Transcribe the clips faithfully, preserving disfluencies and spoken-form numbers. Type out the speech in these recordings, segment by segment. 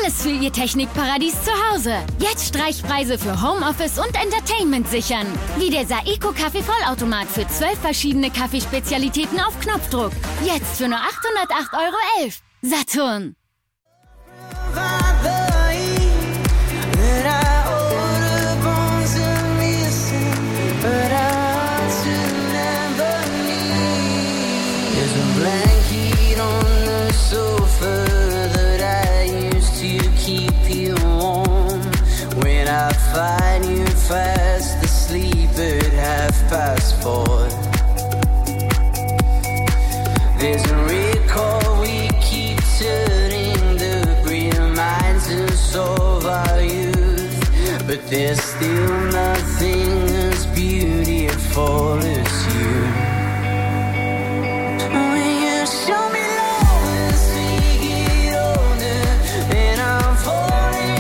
Alles für Ihr Technikparadies zu Hause. Jetzt Streichpreise für Homeoffice und Entertainment sichern. Wie der Saeco Kaffee-Vollautomat für zwölf verschiedene Kaffeespezialitäten auf Knopfdruck. Jetzt für nur achthundertacht Euro elf. Saturn. I find you fast asleep at half past four. There's a recall, we keep turning the reminders of our youth, but there's still nothing as beautiful as you. When you show me love as we get older, and I'm falling.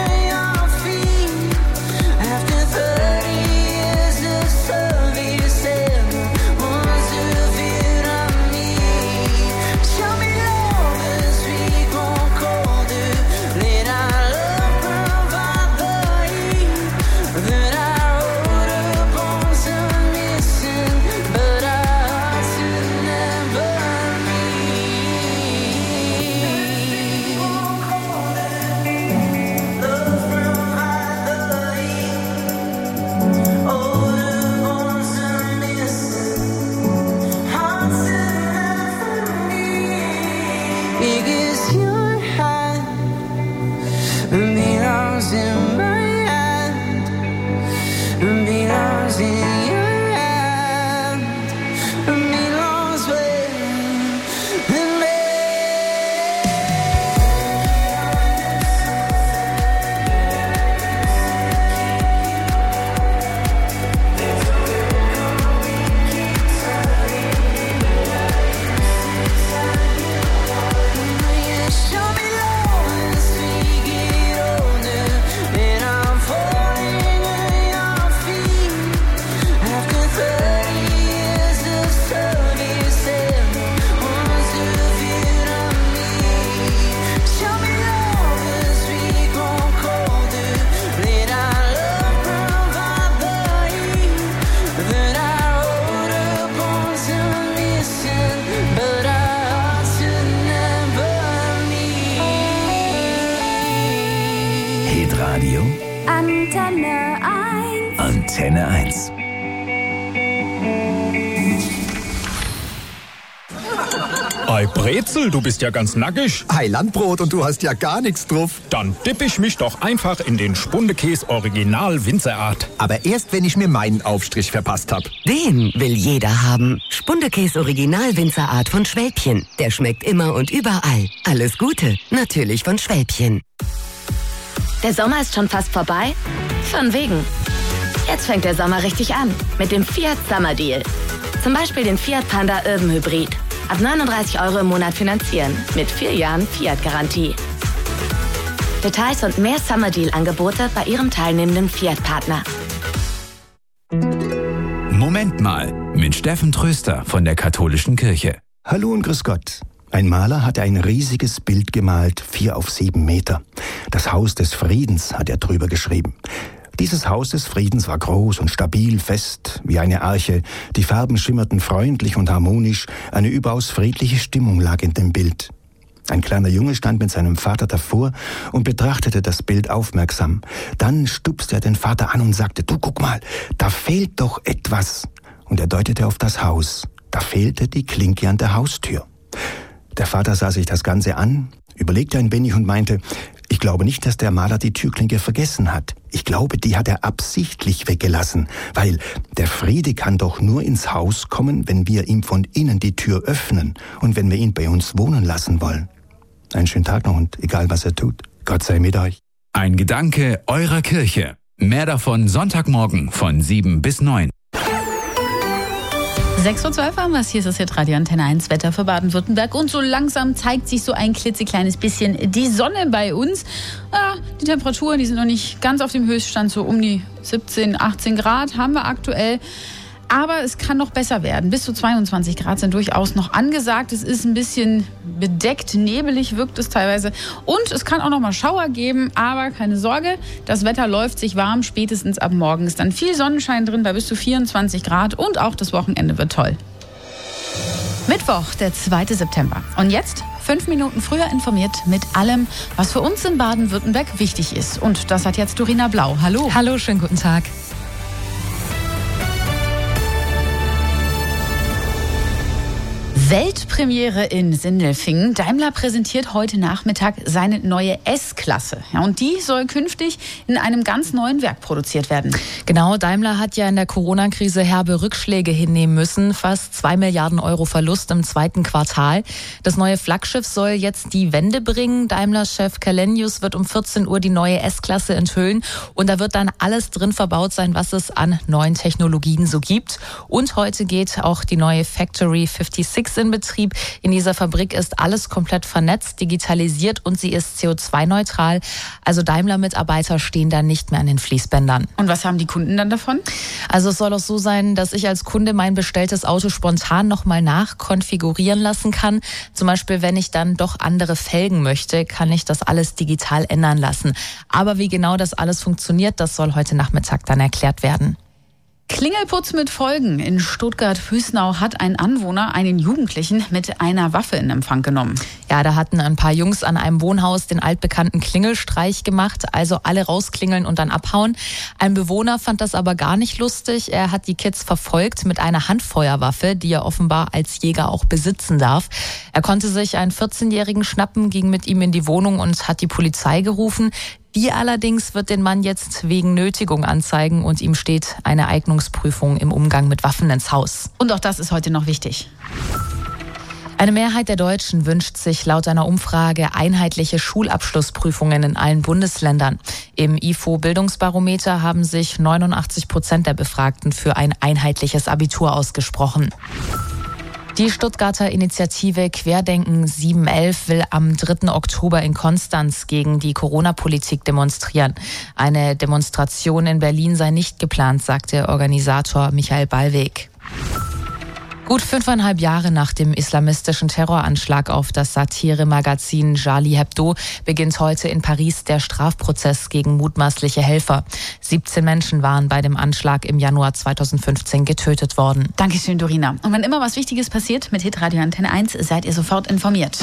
Radio Antenne eins. Antenne eins. Ei Brezel, du bist ja ganz nackig. Ei Landbrot und du hast ja gar nichts drauf. Dann dipp ich mich doch einfach in den Spundekäse Original Winzerart. Aber erst, wenn ich mir meinen Aufstrich verpasst hab. Den will jeder haben. Spundekäse Original Winzerart von Schwälbchen. Der schmeckt immer und überall. Alles Gute, natürlich von Schwälbchen. Der Sommer ist schon fast vorbei? Von wegen. Jetzt fängt der Sommer richtig an mit dem Fiat Summer Deal. Zum Beispiel den Fiat Panda Urban Hybrid. Ab neununddreißig Euro im Monat finanzieren mit vier Jahren Fiat-Garantie. Details und mehr Summer Deal-Angebote bei Ihrem teilnehmenden Fiat-Partner. Moment mal, mit Steffen Tröster von der Katholischen Kirche. Hallo und grüß Gott. Ein Maler hatte ein riesiges Bild gemalt, vier auf sieben Meter. Das Haus des Friedens hat er drüber geschrieben. Dieses Haus des Friedens war groß und stabil, fest wie eine Arche. Die Farben schimmerten freundlich und harmonisch. Eine überaus friedliche Stimmung lag in dem Bild. Ein kleiner Junge stand mit seinem Vater davor und betrachtete das Bild aufmerksam. Dann stupste er den Vater an und sagte, du guck mal, da fehlt doch etwas. Und er deutete auf das Haus. Da fehlte die Klinke an der Haustür. Der Vater sah sich das Ganze an, überlegte ein wenig und meinte, ich glaube nicht, dass der Maler die Türklinke vergessen hat. Ich glaube, die hat er absichtlich weggelassen, weil der Friede kann doch nur ins Haus kommen, wenn wir ihm von innen die Tür öffnen und wenn wir ihn bei uns wohnen lassen wollen. Einen schönen Tag noch und egal was er tut, Gott sei mit euch. Ein Gedanke eurer Kirche. Mehr davon Sonntagmorgen von sieben bis neun. sechs Uhr zwölf haben wir es. Hier ist das jetzt Radio Antenne eins Wetter für Baden-Württemberg. Und so langsam zeigt sich so ein klitzekleines bisschen die Sonne bei uns. Ja, die Temperaturen, die sind noch nicht ganz auf dem Höchststand. So um die siebzehn, achtzehn Grad haben wir aktuell. Aber es kann noch besser werden. Bis zu zweiundzwanzig Grad sind durchaus noch angesagt. Es ist ein bisschen bedeckt, nebelig wirkt es teilweise. Und es kann auch noch mal Schauer geben. Aber keine Sorge, das Wetter läuft sich warm. Spätestens ab morgen ist dann viel Sonnenschein drin bei bis zu vierundzwanzig Grad. Und auch das Wochenende wird toll. Mittwoch, der zweite September. Und jetzt fünf Minuten früher informiert mit allem, was für uns in Baden-Württemberg wichtig ist. Und das hat jetzt Dorina Blau. Hallo. Hallo, schönen guten Tag. Weltpremiere in Sindelfingen. Daimler präsentiert heute Nachmittag seine neue S-Klasse. Ja, und die soll künftig in einem ganz neuen Werk produziert werden. Genau, Daimler hat ja in der Corona-Krise herbe Rückschläge hinnehmen müssen. Fast zwei Milliarden Euro Verlust im zweiten Quartal. Das neue Flaggschiff soll jetzt die Wende bringen. Daimler-Chef Källenius wird um vierzehn Uhr die neue S-Klasse enthüllen. Und da wird dann alles drin verbaut sein, was es an neuen Technologien so gibt. Und heute geht auch die neue Factory sechsundfünfzig in Betrieb. In dieser Fabrik ist alles komplett vernetzt, digitalisiert und sie ist C O zwei neutral. Also Daimler-Mitarbeiter stehen da nicht mehr an den Fließbändern. Und was haben die Kunden dann davon? Also es soll auch so sein, dass ich als Kunde mein bestelltes Auto spontan nochmal nachkonfigurieren lassen kann. Zum Beispiel, wenn ich dann doch andere Felgen möchte, kann ich das alles digital ändern lassen. Aber wie genau das alles funktioniert, das soll heute Nachmittag dann erklärt werden. Klingelputz mit Folgen. In Stuttgart-Hüßnau hat ein Anwohner einen Jugendlichen mit einer Waffe in Empfang genommen. Ja, da hatten ein paar Jungs an einem Wohnhaus den altbekannten Klingelstreich gemacht, also alle rausklingeln und dann abhauen. Ein Bewohner fand das aber gar nicht lustig. Er hat die Kids verfolgt mit einer Handfeuerwaffe, die er offenbar als Jäger auch besitzen darf. Er konnte sich einen vierzehnjährigen schnappen, ging mit ihm in die Wohnung und hat die Polizei gerufen. Die allerdings wird den Mann jetzt wegen Nötigung anzeigen und ihm steht eine Eignungsprüfung im Umgang mit Waffen ins Haus. Und auch das ist heute noch wichtig. Eine Mehrheit der Deutschen wünscht sich laut einer Umfrage einheitliche Schulabschlussprüfungen in allen Bundesländern. Im I F O-Bildungsbarometer haben sich neunundachtzig Prozent der Befragten für ein einheitliches Abitur ausgesprochen. Die Stuttgarter Initiative Querdenken sieben elf will am dritten Oktober in Konstanz gegen die Corona-Politik demonstrieren. Eine Demonstration in Berlin sei nicht geplant, sagte Organisator Michael Ballweg. Gut fünfeinhalb Jahre nach dem islamistischen Terroranschlag auf das Satire-Magazin Charlie Hebdo beginnt heute in Paris der Strafprozess gegen mutmaßliche Helfer. siebzehn Menschen waren bei dem Anschlag im Januar zweitausendfünfzehn getötet worden. Dankeschön, Dorina. Und wenn immer was Wichtiges passiert mit Hitradio Antenne eins, seid ihr sofort informiert.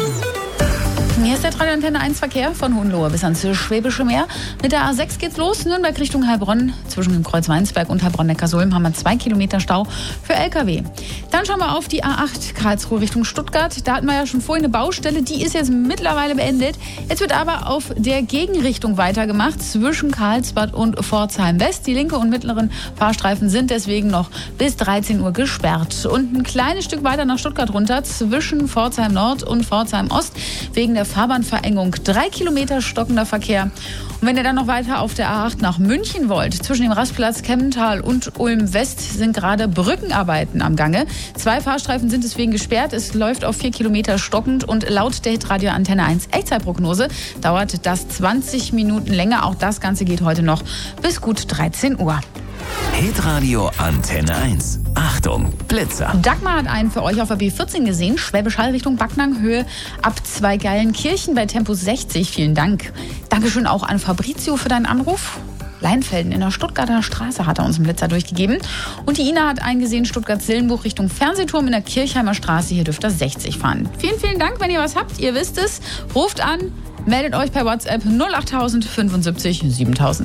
Hier ist der Radio Antenne eins Verkehr von Hohenlohe bis ans Schwäbische Meer. Mit der A sechs geht's los, Nürnberg Richtung Heilbronn. Zwischen dem Kreuz Weinsberg und Heilbronn-Neckarsulm haben wir zwei Kilometer Stau für L K W. Dann schauen wir auf die A acht Karlsruhe Richtung Stuttgart. Da hatten wir ja schon vorhin eine Baustelle, die ist jetzt mittlerweile beendet. Jetzt wird aber auf der Gegenrichtung weitergemacht zwischen Karlsbad und Pforzheim West. Die linke und mittleren Fahrstreifen sind deswegen noch bis dreizehn Uhr gesperrt. Und ein kleines Stück weiter nach Stuttgart runter zwischen Pforzheim Nord und Pforzheim Ost wegen der Fahrbahnverengung. Drei Kilometer stockender Verkehr. Und wenn ihr dann noch weiter auf der A acht nach München wollt, zwischen dem Rastplatz Kemmental und Ulm West sind gerade Brückenarbeiten am Gange. Zwei Fahrstreifen sind deswegen gesperrt. Es läuft auf vier Kilometer stockend und laut der Hitradio Antenne eins Echtzeitprognose dauert das zwanzig Minuten länger. Auch das Ganze geht heute noch bis gut dreizehn Uhr. Hitradio Antenne eins. Achtung, Blitzer. Dagmar hat einen für euch auf der B vierzehn gesehen. Schwäbisch Hall Richtung Backnang, Höhe ab Zweigeilenkirchen bei Tempo sechzig. Vielen Dank. Dankeschön auch an Fabrizio für deinen Anruf. Leinfelden in der Stuttgarter Straße hat er uns einen Blitzer durchgegeben. Und die Ina hat eingesehen, Stuttgart-Sillenbuch Richtung Fernsehturm in der Kirchheimer Straße. Hier dürft ihr sechzig fahren. Vielen, vielen Dank, wenn ihr was habt. Ihr wisst es. Ruft an, meldet euch per WhatsApp null acht null null fünfundsiebzig siebentausend.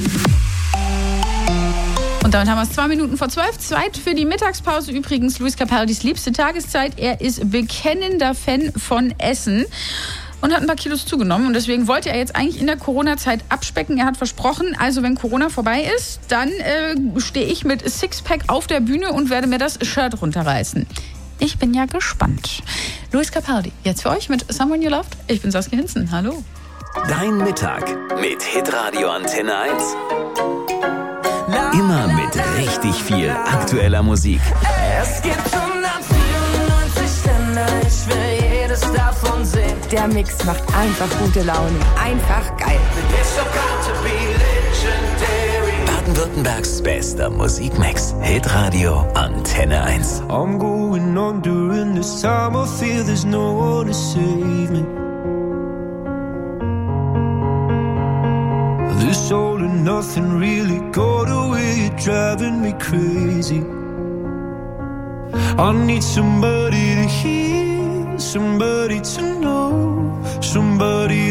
Und damit haben wir es zwei Minuten vor zwölf. Zeit für die Mittagspause. Übrigens Luis Capaldis liebste Tageszeit. Er ist bekennender Fan von Essen und hat ein paar Kilos zugenommen. Und deswegen wollte er jetzt eigentlich in der Corona-Zeit abspecken. Er hat versprochen, also wenn Corona vorbei ist, dann äh, stehe ich mit Sixpack auf der Bühne und werde mir das Shirt runterreißen. Ich bin ja gespannt. Luis Capaldi, jetzt für euch mit Someone You Loved. Ich bin Saskia Hinzen. Hallo. Dein Mittag mit Hitradio Antenne eins. Immer mit richtig viel aktueller Musik. Es gibt hundertvierundneunzig Länder, ich will jedes davon sehen. Der Mix macht einfach gute Laune. Einfach geil. It's so got to be legendary. Baden-Württembergs bester Musikmix. Hitradio Antenne eins. I'm going on during this time. I feel there's no one to save me. This all and nothing really got away, driving me crazy. I need somebody to hear, somebody to know.